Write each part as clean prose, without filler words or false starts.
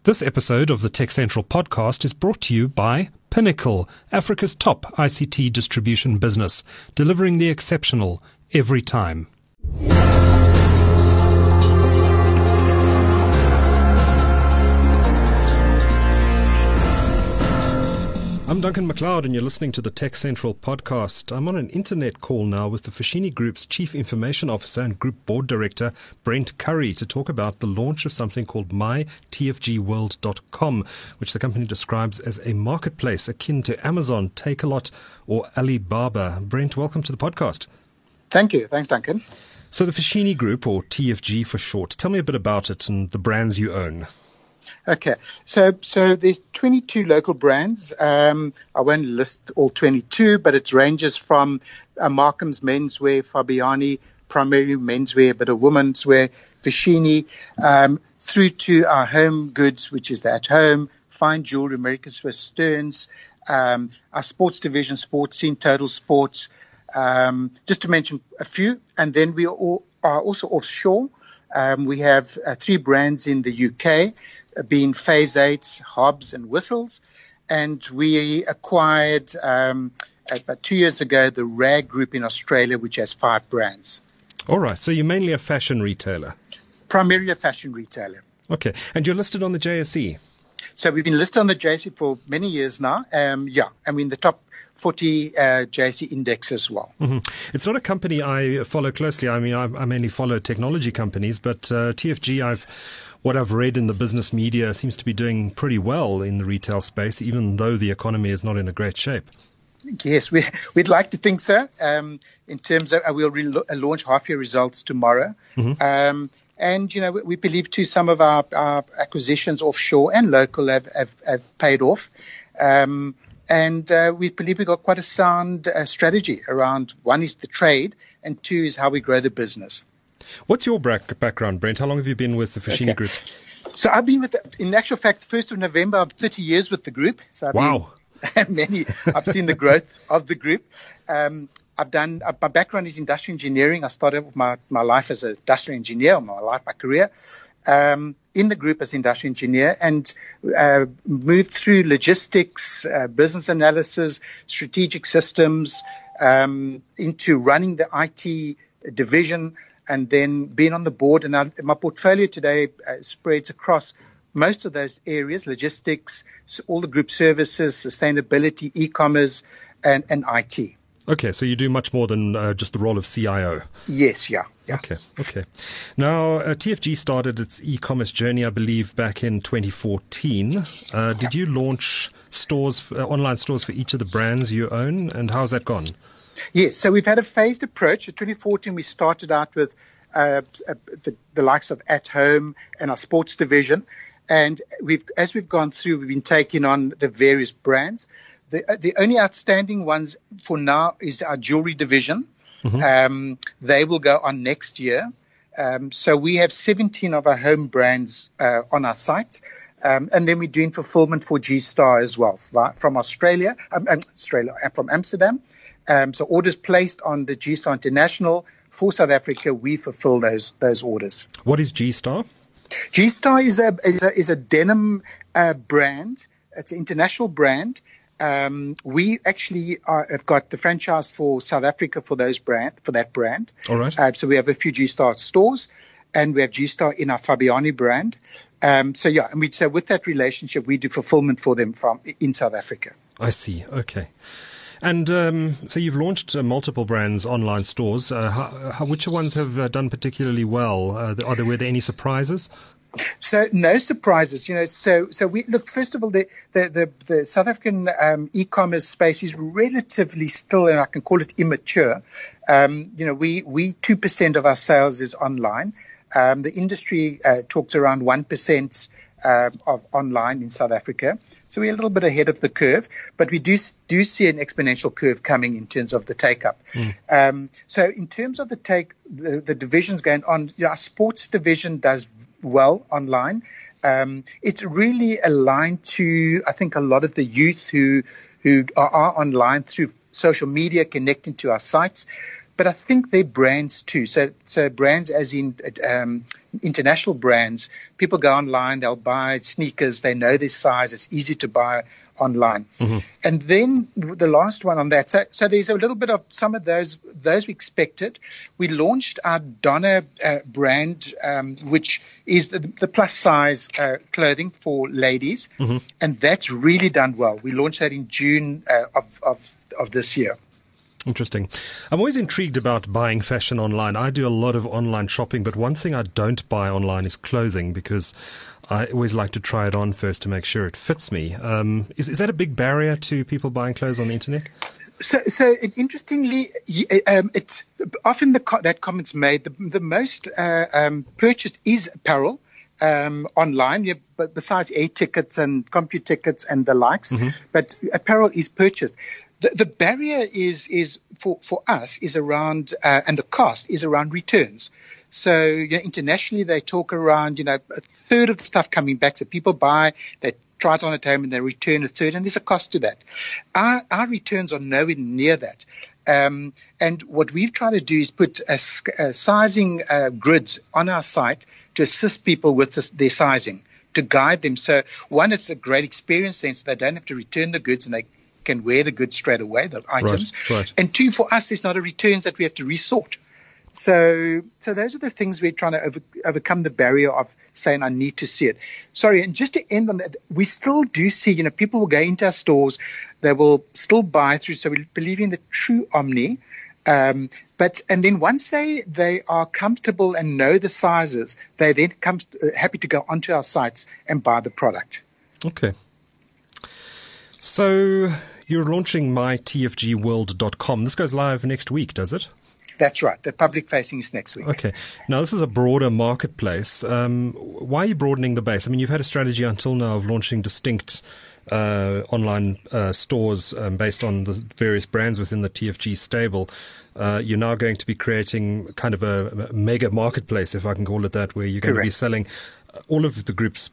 This episode of the Tech Central podcast is brought to you by Pinnacle, Africa's top ICT distribution business, delivering the exceptional every time. I'm Duncan McLeod and you're listening to the Tech Central podcast. I'm on an internet call now with the Foschini Group's Chief Information Officer and Group Board Director, Brent Curry, to talk about the launch of something called mytfgworld.com, which the company describes as a marketplace akin to Amazon, Takealot or Alibaba. Brent, welcome to the podcast. Thank you. Thanks, Duncan. So the Foschini Group, or TFG for short, tell me a bit about it and the brands you own. Okay, so there's 22 local brands. I won't list all 22, but it ranges from Markham's menswear, Fabiani, primarily menswear, but a woman's wear, Foschini, through to our home goods, which is the At Home, fine jewelry, American Swiss, Stearns, our sports division, Sports Scene, Total Sports, just to mention a few. And then we are also offshore. We have 3 brands in the UK, being Phase 8, Hobbs and Whistles. And we acquired about 2 years ago the RAG Group in Australia, which has 5 brands. All right. So you're mainly a fashion retailer? Primarily a fashion retailer. Okay. And you're listed on the JSE? So we've been listed on the JSE for many years now. The top 40 JSE index as well. Mm-hmm. It's not a company I follow closely. I mean, I mainly follow technology companies, but TFG, what I've read in the business media seems to be doing pretty well in the retail space, even though the economy is not in a great shape. Yes, we'd like to think so. In terms of, we'll launch half-year results tomorrow. Mm-hmm. And, we believe too some of our acquisitions offshore and local have paid off. And we believe we've got quite a sound strategy around, one is the trade and 2 is how we grow the business. What's your background, Brent? How long have you been with the Foschini Group? So I've been in actual fact, 1st of November, I'm 30 years with the group. So Wow. I've seen the growth of the group. My background is industrial engineering. I started with my life as an industrial engineer, my career, in the group as industrial engineer, and moved through logistics, business analysis, strategic systems, into running the IT division, and then being on the board. And my portfolio today spreads across most of those areas: logistics, all the group services, sustainability, e-commerce, and IT. Okay, so you do much more than just the role of CIO. Yes, yeah. Okay. Now, TFG started its e-commerce journey, I believe, back in 2014. Did you launch online stores for each of the brands you own, and how's that gone? Yes, so we've had a phased approach. In 2014, we started out with the likes of At Home and our sports division. And as we've gone through, we've been taking on the various brands. The only outstanding ones for now is our jewelry division. Mm-hmm. They will go on next year. So we have 17 of our home brands on our site. And then we're doing fulfillment for G-Star as well, from Australia, from Amsterdam. So orders placed on the G-Star International for South Africa, we fulfill those orders. What is G-Star? G-Star is a denim brand. It's an international brand. We actually have got the franchise for South Africa for that brand. All right. So we have a few G-Star stores, and we have G-Star in our Fabiani brand. So with that relationship, we do fulfillment for them in South Africa. I see. Okay. And so you've launched multiple brands, online stores. Which ones have done particularly well? Were there any surprises? So no surprises, So we look. First of all, the South African e-commerce space is relatively still, and I can call it immature. We 2% of our sales is online. The industry talks around 1% of online in South Africa. So we're a little bit ahead of the curve, but we do see an exponential curve coming in terms of the take-up. So in terms of the divisions going on, our sports division does well online. It's really aligned to, I think, a lot of the youth who are online through social media, connecting to our sites. but I think they're brands too. So brands as in international brands. People go online, they'll buy sneakers, they know their size, it's easy to buy online. Mm-hmm. And then the last one on that, so there's a little bit of some of those we expected. We launched our Donna brand, which is the plus size clothing for ladies, mm-hmm. and that's really done well. We launched that in June of this year. Interesting. I'm always intrigued about buying fashion online. I do a lot of online shopping, but one thing I don't buy online is clothing, because I always like to try it on first to make sure it fits me. Is that a big barrier to people buying clothes on the internet? So interestingly, it's often that comment's made. The most purchased is apparel online, but besides air tickets and CompuTickets tickets and the likes. Mm-hmm. But apparel is purchased. The barrier is for us is around and the cost is around returns. So internationally they talk around a third of the stuff coming back. So people buy, they try it on at home and they return a third, and there's a cost to that. Our returns are nowhere near that. And what we've tried to do is put sizing grids on our site to assist people with their sizing, to guide them. So one, it's a great experience then, so they don't have to return the goods and they can wear the goods straight away, the items. Right. And two, for us, there's not a returns that we have to resort. So those are the things we're trying to overcome the barrier of saying, I need to see it. Sorry, and just to end on that, we still do see, people will go into our stores, they will still buy through. So we believe in the true omni. And then once they are comfortable and know the sizes, they then come happy to go onto our sites and buy the product. Okay. So you're launching mytfgworld.com. This goes live next week, does it? That's right. The public facing is next week. Okay. Now, this is a broader marketplace. Why are you broadening the base? I mean, you've had a strategy until now of launching distinct online stores based on the various brands within the TFG stable. You're now going to be creating kind of a mega marketplace, if I can call it that, where you're going to be selling all of the group's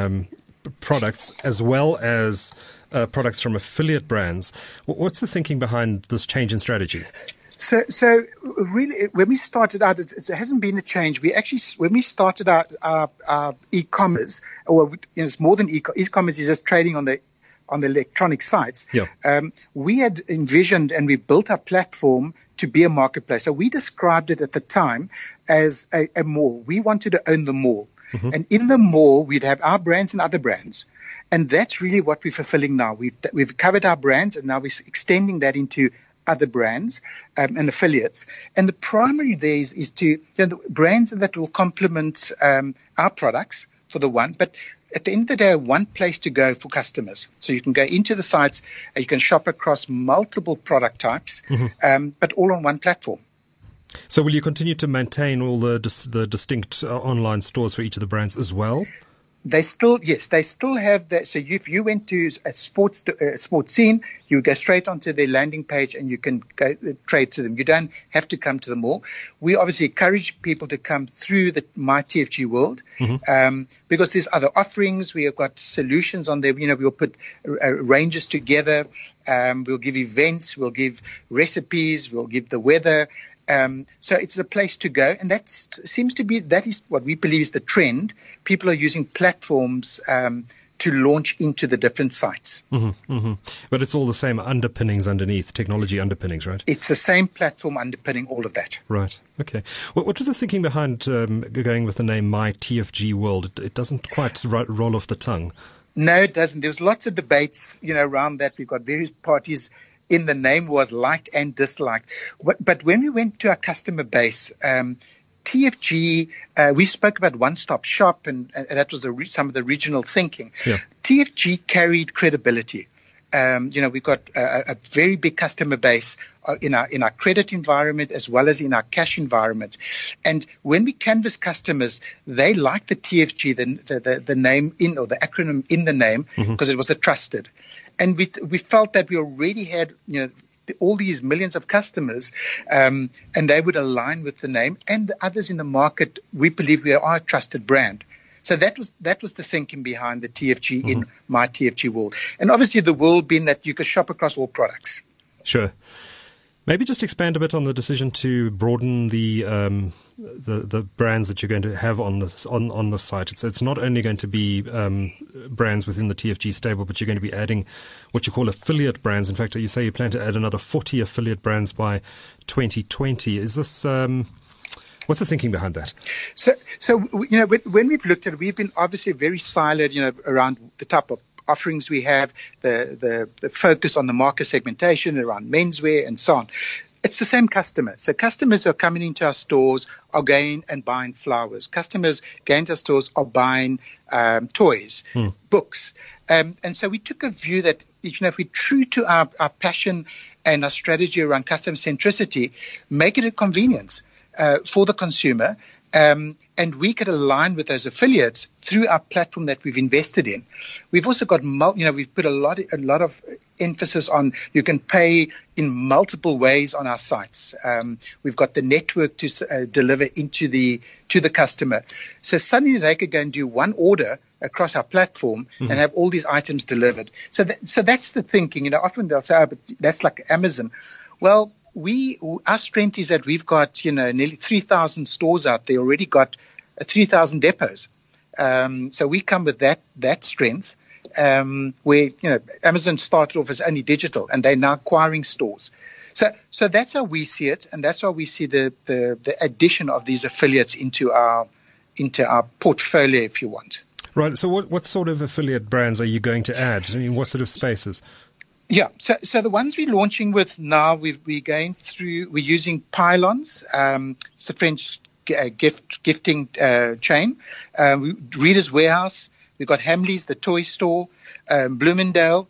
products as well as products from affiliate brands. What's the thinking behind this change in strategy? So really, when we started out, it hasn't been a change. When we started our e-commerce, it's more than e-commerce is just trading on the electronic sites. Yeah. We had envisioned and we built our platform to be a marketplace. So we described it at the time as a mall. We wanted to own the mall. Mm-hmm. And in the mall, we'd have our brands and other brands. And that's really what we're fulfilling now. We've covered our brands, and now we're extending that into other brands and affiliates. And the primary there is to the brands that will complement our products for the one, but at the end of the day, one place to go for customers. So you can go into the sites, you can shop across multiple product types, mm-hmm. But all on one platform. So will you continue to maintain all the distinct online stores for each of the brands as well? They still have that. So if you went to a sports scene, you would go straight onto their landing page and you can go trade to them. You don't have to come to the mall. We obviously encourage people to come through the My TFG World, mm-hmm. Because there's other offerings. We have got solutions on there. We'll put ranges together. We'll give events. We'll give recipes. We'll give the weather. So it's a place to go, and that is what we believe is the trend. People are using platforms to launch into the different sites. Mm-hmm, mm-hmm. But it's all the same underpinnings underneath, technology underpinnings, right? It's the same platform underpinning all of that. Right. Okay. What was the thinking behind going with the name My TFG World? It doesn't quite roll off the tongue. No, it doesn't. There's lots of debates, around that. We've got various parties. In the name was liked and disliked. But when we went to our customer base, TFG, we spoke about one-stop shop, and that was some of the original thinking. Yeah. TFG carried credibility. We've got a very big customer base in our credit environment as well as in our cash environment. And when we canvass customers, they like the TFG, the name or the acronym in the name, because it was a trusted. And we felt that we already had, all these millions of customers, and they would align with the name. And the others in the market, we believe we are a trusted brand. So that was the thinking behind the TFG in My TFG World. And obviously the world being that you could shop across all products. Sure. Maybe just expand a bit on the decision to broaden the brands that you're going to have on the site. It's not only going to be brands within the TFG stable, but you're going to be adding what you call affiliate brands. In fact, you say you plan to add another 40 affiliate brands by 2020. Is this what's the thinking behind that? So when we've looked at it, we've been obviously very siloed, around the type of offerings we have, the focus on the market segmentation around menswear and so on. It's the same customer. So customers who are coming into our stores are going and buying flowers. Customers going to our stores are buying toys, books. And so we took a view that, if we're true to our passion and our strategy around customer centricity, make it a convenience for the consumer. And we could align with those affiliates through our platform that we've invested in. We've also got, we've put a lot of emphasis on you can pay in multiple ways on our sites. We've got the network to deliver to the customer. So suddenly they could go and do one order across our platform and have all these items delivered. So that's the thinking. Often they'll say, but that's like Amazon. Well, our strength is that we've got, nearly 3,000 stores out there, already got 3,000 depots. So we come with that strength, where, Amazon started off as only digital and they're now acquiring stores. So that's how we see it. And that's why we see the addition of these affiliates into our portfolio, if you want. Right. So what sort of affiliate brands are you going to add? I mean, what sort of spaces? Yeah, so the ones we're launching with now, we're using Pylons. It's a French gifting chain. Reader's Warehouse. We've got Hamleys, the toy store. Bloomingdale,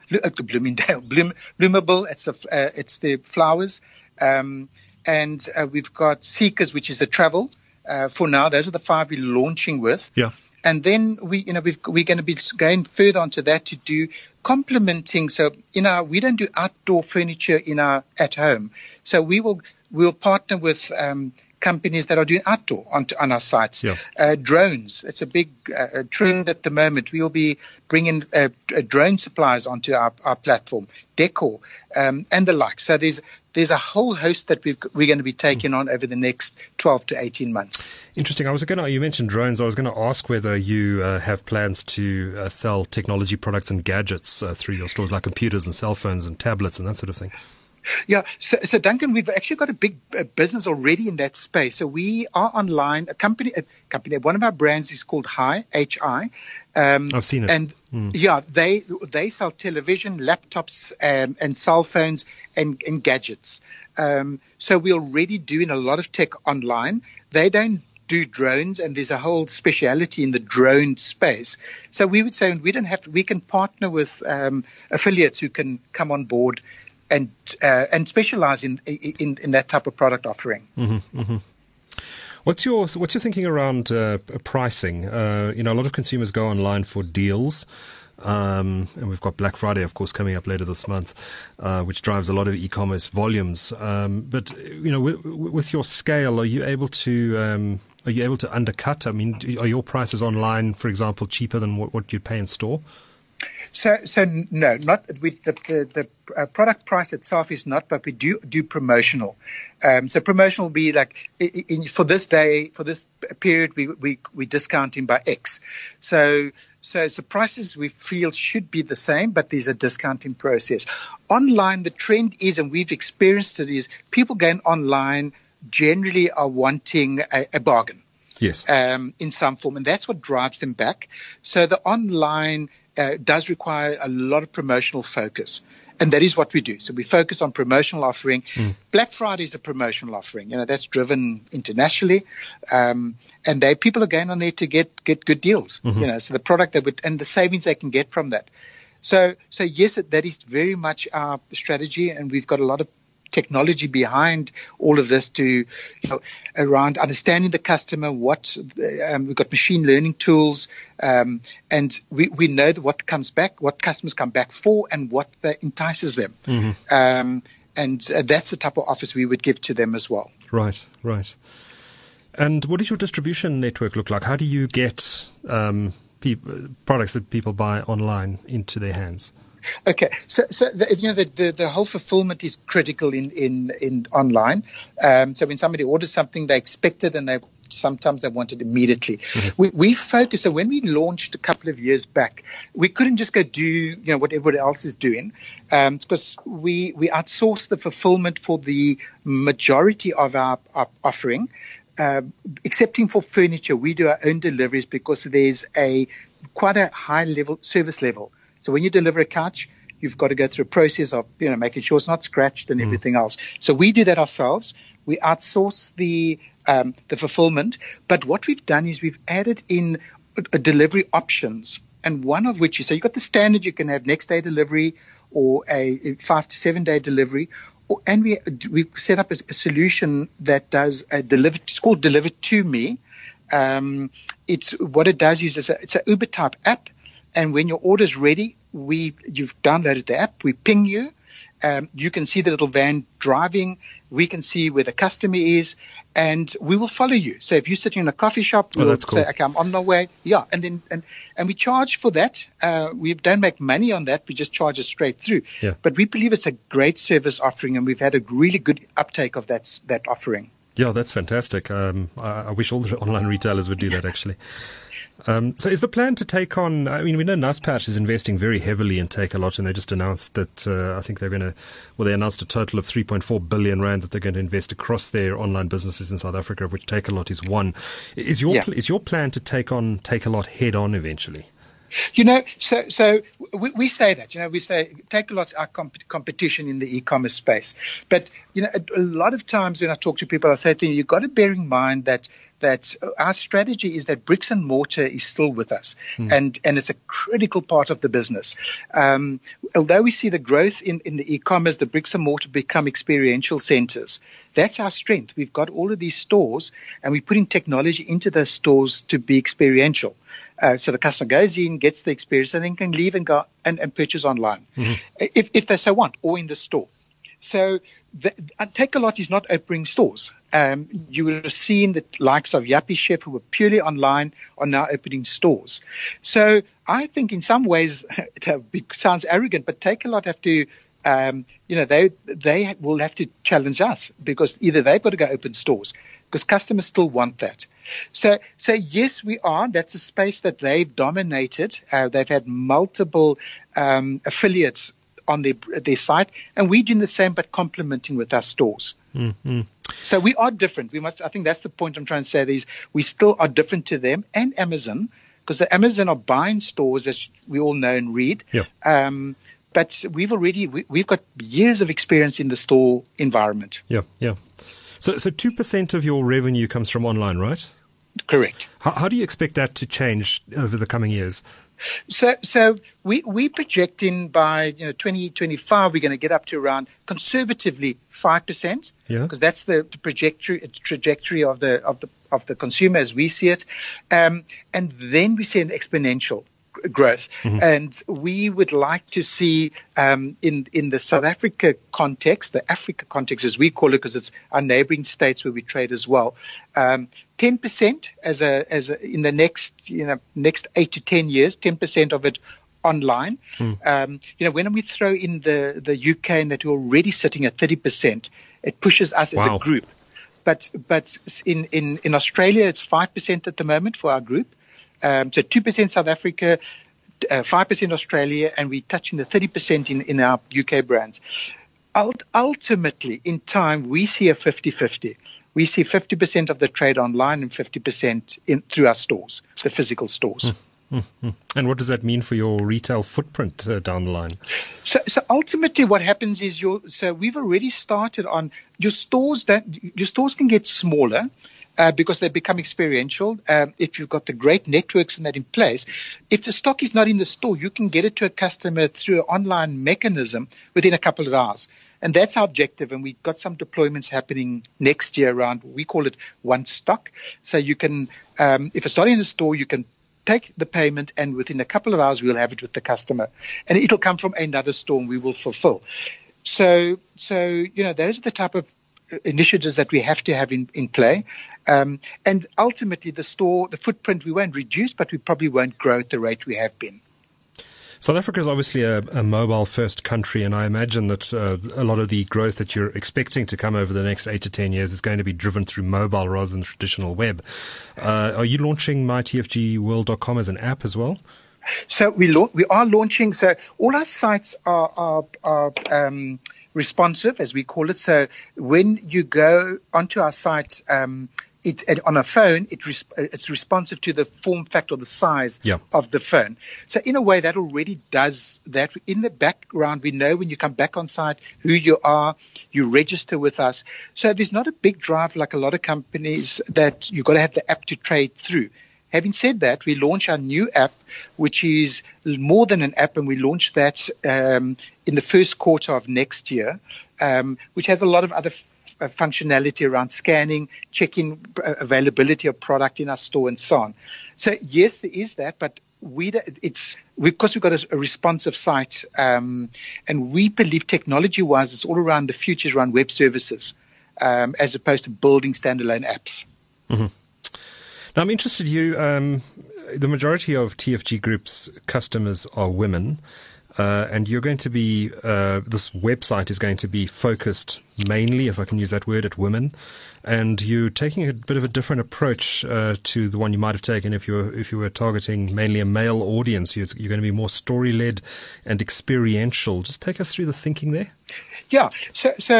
Bloomable. It's the flowers. And we've got Seekers, which is the travel. For now, those are the 5 we're launching with. Yeah. And then we're going to be going further onto that to do complementing. So we don't do outdoor furniture at home. So we'll partner with companies that are doing outdoor on our sites. Yeah. Drones. It's a big trend at the moment. We'll be bringing drone suppliers onto our platform, decor, and the like. So there's a whole host that we're going to be taking on over the next 12 to 18 months. Interesting. You mentioned drones. I was going to ask whether you have plans to sell technology products and gadgets through your stores, like computers and cell phones and tablets and that sort of thing. Yeah. So Duncan, we've actually got a big business already in that space. So we are online. A company. One of our brands is called Hi, H-I. I've seen it. And yeah, they sell television, laptops, and cell phones and gadgets. So we're already doing a lot of tech online. They don't do drones, and there's a whole speciality in the drone space. So we would say we can partner with affiliates who can come on board and specialize in that type of product offering. What's your thinking around pricing? A lot of consumers go online for deals, and we've got Black Friday, of course, coming up later this month, which drives a lot of e-commerce volumes. But with your scale, are you able to undercut? I mean, are your prices online, for example, cheaper than what you'd pay in store? So no, not with the product price itself is not, but we do promotional. So promotional will be like for this day, for this period, we discounting by X. So prices we feel should be the same, but there's a discounting process. Online, the trend is, and we've experienced it, is people going online generally are wanting a bargain. Yes. In some form, and that's what drives them back. So the online does require a lot of promotional focus, and that is what we do. So we focus on promotional offering. Black Friday is a promotional offering. That's driven internationally, and people are going on there to get good deals. So the product and the savings they can get from that. So yes, that is very much our strategy, and we've got a lot of technology behind all of this to around understanding the customer. We've got machine learning tools, and we know what customers come back for, and what entices them. And that's the type of offers we would give to them as well. Right. And what does your distribution network look like? How do you get products that people buy online into their hands? Okay, so the whole fulfillment is critical in online. So when somebody orders something, they expect it, and sometimes they want it immediately. Mm-hmm. We focus. So when we launched a couple of years back, we couldn't just go do what everybody else is doing, because we outsource the fulfillment for the majority of our offering. Excepting for furniture, we do our own deliveries because there's quite a high level service level. So when you deliver a couch, you've got to go through a process of making sure it's not scratched and everything else. So we do that ourselves. We outsource the fulfillment. But what we've done is we've added in delivery options, and one of which is, so you've got the standard, you can have next day delivery or a 5 to 7 day delivery. And we set up a solution that does it's called Deliver to Me. What it does is it's an Uber type app. And when your order's ready, you've downloaded the app, we ping you. You can see the little van driving. We can see where the customer is, and we will follow you. So if you're sitting in a coffee shop, we'll say, okay, I'm on my way. Yeah, and we charge for that. We don't make money on that. We just charge it straight through. Yeah. But we believe it's a great service offering, and we've had a really good uptake of that offering. Yeah, that's fantastic. I wish all the online retailers would do that, actually. So is the plan to take on, we know Naspers is investing very heavily in Takealot, and they just announced that I think they announced a total of 3.4 billion rand that they're going to invest across their online businesses in South Africa, of which Takealot is one. Is your plan to take on Takealot head on eventually? So we say that, we say Takealot's our competition in the e-commerce space. But, a lot of times when I talk to people, I say to them, you've got to bear in mind that our strategy is that bricks and mortar is still with us, and it's a critical part of the business. Although we see the growth in the e-commerce, the bricks and mortar become experiential centers. That's our strength. We've got all of these stores, and we're putting technology into those stores to be experiential. So the customer goes in, gets the experience, and then can leave and go and purchase online, if they so want, or in the store. So Takealot is not opening stores. You would have seen the likes of Yuppiechef, who were purely online, are now opening stores. So I think in some ways, it sounds arrogant, but Takealot have to, they will have to challenge us, because either they've got to go open stores, because customers still want that. So yes, we are. That's a space that they've dominated. They've had multiple affiliates on their site, and we're doing the same, but complementing with our stores. Mm-hmm. So we are different. I think that's the point I'm trying to say, is we still are different to them and Amazon, because the Amazon are buying stores, as we all know and read. Yeah. But we've got years of experience in the store environment. Yeah. So 2% of your revenue comes from online, right? Correct. How do you expect that to change over the coming years? So we projecting by 2025 we're going to get up to around conservatively 5%, because that's the trajectory of the consumer as we see it, and then we see an exponential growth, and we would like to see in the South Africa context, the Africa context as we call it, because it's our neighboring states where we trade as well, 10% as in the next 8 to 10 years, 10% of it online. When we throw in the UK, and that we're already sitting at 30%, it pushes us as a group. But in Australia, it's 5% at the moment for our group. So 2% South Africa, 5% Australia, and we're touching the 30% in our UK brands. Ultimately, in time, we see a 50-50. We see 50% of the trade online and 50% through our stores, the physical stores. And what does that mean for your retail footprint down the line? So ultimately, what happens is we've already started on your stores. Your stores can get smaller because they become experiential. If you've got the great networks and that in place, if the stock is not in the store, you can get it to a customer through an online mechanism within a couple of hours. And that's our objective, and we've got some deployments happening next year around, we call it one stock. So you can, if it's not in the store, you can take the payment, and within a couple of hours, we'll have it with the customer. And it'll come from another store, and we will fulfill. So those are the type of initiatives that we have to have in play. And ultimately, the footprint, we won't reduce, but we probably won't grow at the rate we have been. South Africa is obviously a mobile-first country, and I imagine that a lot of the growth that you're expecting to come over the next 8 to 10 years is going to be driven through mobile rather than traditional web. Are you launching mytfgworld.com as an app as well? So we are launching. So all our sites are responsive, as we call it. So when you go onto our site, it's on a phone. It's responsive to the form factor or the size of the phone. So in a way, that already does that. In the background, we know when you come back on site who you are. You register with us. So there's not a big drive like a lot of companies that you've got to have the app to trade through. Having said that, we launch our new app, which is more than an app, and we launched that in the first quarter of next year, which has a lot of other functionality around scanning, checking availability of product in our store, and so on. So yes, there is that, but because we've got a responsive site, and we believe technology-wise, it's all around the future, around web services, as opposed to building standalone apps. Mm-hmm. Now, I'm interested, the majority of TFG Group's customers are women, and you're going to be, this website is going to be focused mainly, if I can use that word, at women, and you're taking a bit of a different approach to the one you might have taken if you were targeting mainly a male audience. You're going to be more story-led and experiential. Just take us through the thinking there. Yeah, so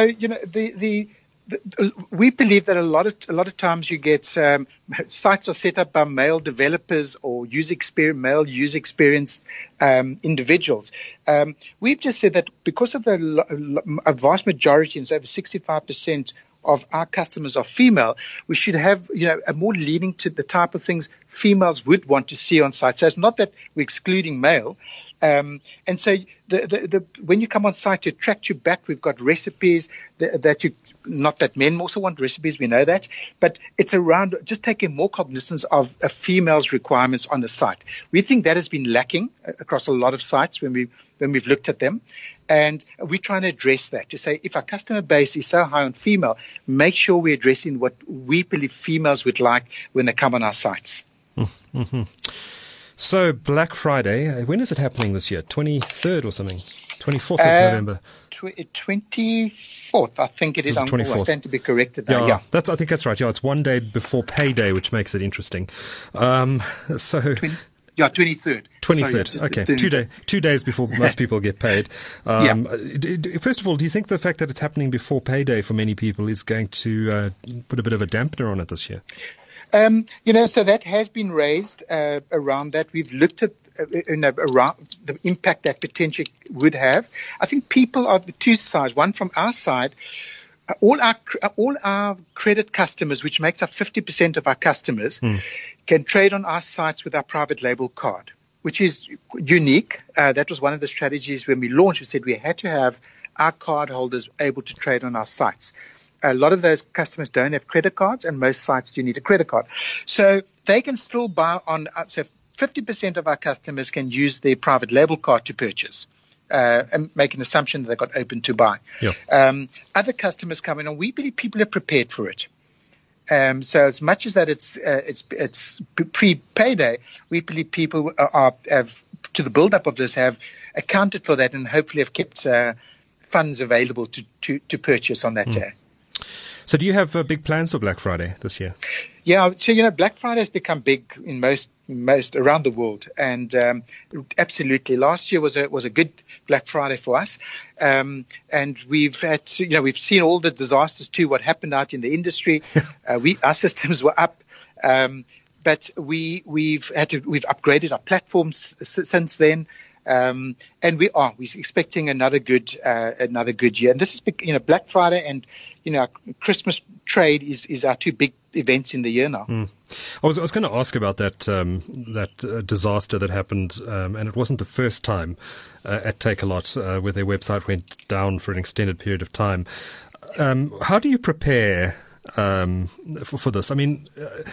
we believe that a lot of times you get sites are set up by male developers or male user experience individuals. We've just said that because of a vast majority, and over 65% of our customers are female, we should have a more leaning to the type of things females would want to see on site. So it's not that we're excluding male. And so when you come on site to attract you back, we've got recipes not that men also want recipes, we know that, but it's around just taking more cognizance of a female's requirements on the site. We think that has been lacking across a lot of sites when we've looked at them. And we're trying to address that, to say if our customer base is so high on female, make sure we're addressing what we believe females would like when they come on our sites. Mm-hmm. So Black Friday, when is it happening this year? 23rd or something? 24th of November? 24th, I think it is. I stand to be corrected now. Yeah. I think that's right. Yeah, it's one day before payday, which makes it interesting. 23rd. 23rd. Sorry, okay. 2 days before most people get paid. First of all, do you think the fact that it's happening before payday for many people is going to put a bit of a dampener on it this year? So that has been raised around that. We've looked at around the impact that potentially would have. I think people are the two sides. One from our side, all our credit customers, which makes up 50% of our customers, can trade on our sites with our private label card, which is unique. That was one of the strategies when we launched. We said we had to have our card holders able to trade on our sites. A lot of those customers don't have credit cards, and most sites do need a credit card. So they can still buy on. So 50% of our customers can use their private label card to purchase, and make an assumption that they've got open to buy. Yeah. Other customers come in, and we believe people are prepared for it. So as much as that it's pre-payday, we believe people have to the build-up of this have accounted for that, and hopefully have kept funds available to purchase on that day. So do you have big plans for Black Friday this year? Yeah, so Black Friday has become big in most around the world, and absolutely, last year was a good Black Friday for us, and we've had we've seen all the disasters too. What happened out in the industry, our systems were up, but we've upgraded our platforms since then. And we're expecting another good year. And this is, Black Friday and, our Christmas trade is our two big events in the year now. I was going to ask about that disaster that happened, and it wasn't the first time at Takealot where their website went down for an extended period of time. How do you prepare for this? I mean,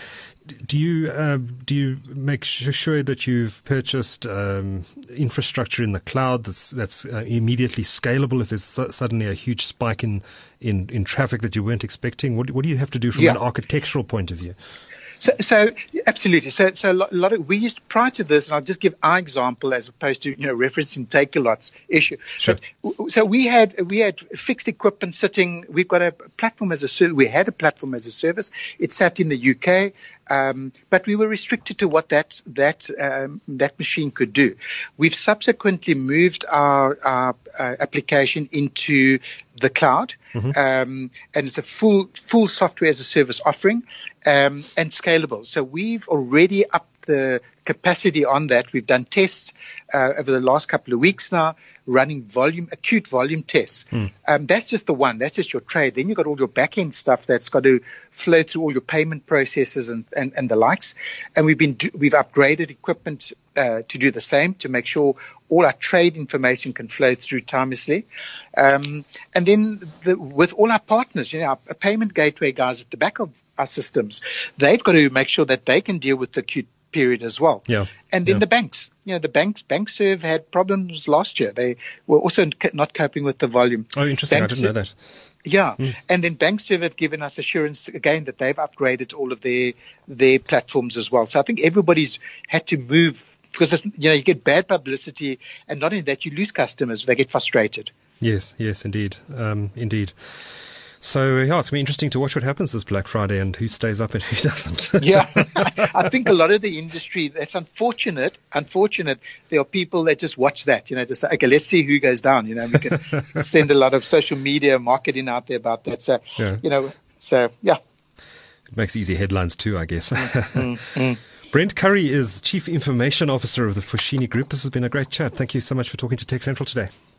do you make sure that you've purchased infrastructure in the cloud that's immediately scalable if there's suddenly a huge spike in traffic that you weren't expecting? What do you have to do from an architectural point of view? So absolutely. So a lot of we used prior to this, and I'll just give our example as opposed to referencing Takealot's issue. Sure. But, so we had fixed equipment sitting. We've got a platform as a service. We had a platform as a service. It sat in the UK, but we were restricted to what that machine could do. We've subsequently moved our application into the cloud, and it's a full software as a service offering, and scalable. So we've already upped the capacity on that. We've done tests over the last couple of weeks now, running acute volume tests. That's just the one. That's just your trade. Then you've got all your back-end stuff that's got to flow through all your payment processes and the likes. And we've upgraded equipment to do the same, to make sure all our trade information can flow through timelessly. And then with all our partners, our payment gateway guys at the back of our systems, they've got to make sure that they can deal with the acute period as well. Yeah. And then the banks, BankServe had problems last year. They were also not coping with the volume. Oh, interesting. I didn't know that. Yeah. And then BankServe have given us assurance again that they've upgraded all of their platforms as well. So I think everybody's had to move, because you get bad publicity, and not only that, you lose customers. They get frustrated. Yes, indeed. Indeed. So, it's going to be interesting to watch what happens this Black Friday and who stays up and who doesn't. Yeah, I think a lot of the industry, that's unfortunate. There are people that just watch that, just say, okay, let's see who goes down. We can send a lot of social media marketing out there about that. So, yeah. It makes easy headlines too, I guess. Brent Curry is Chief Information Officer of the Foschini Group. This has been a great chat. Thank you so much for talking to Tech Central today.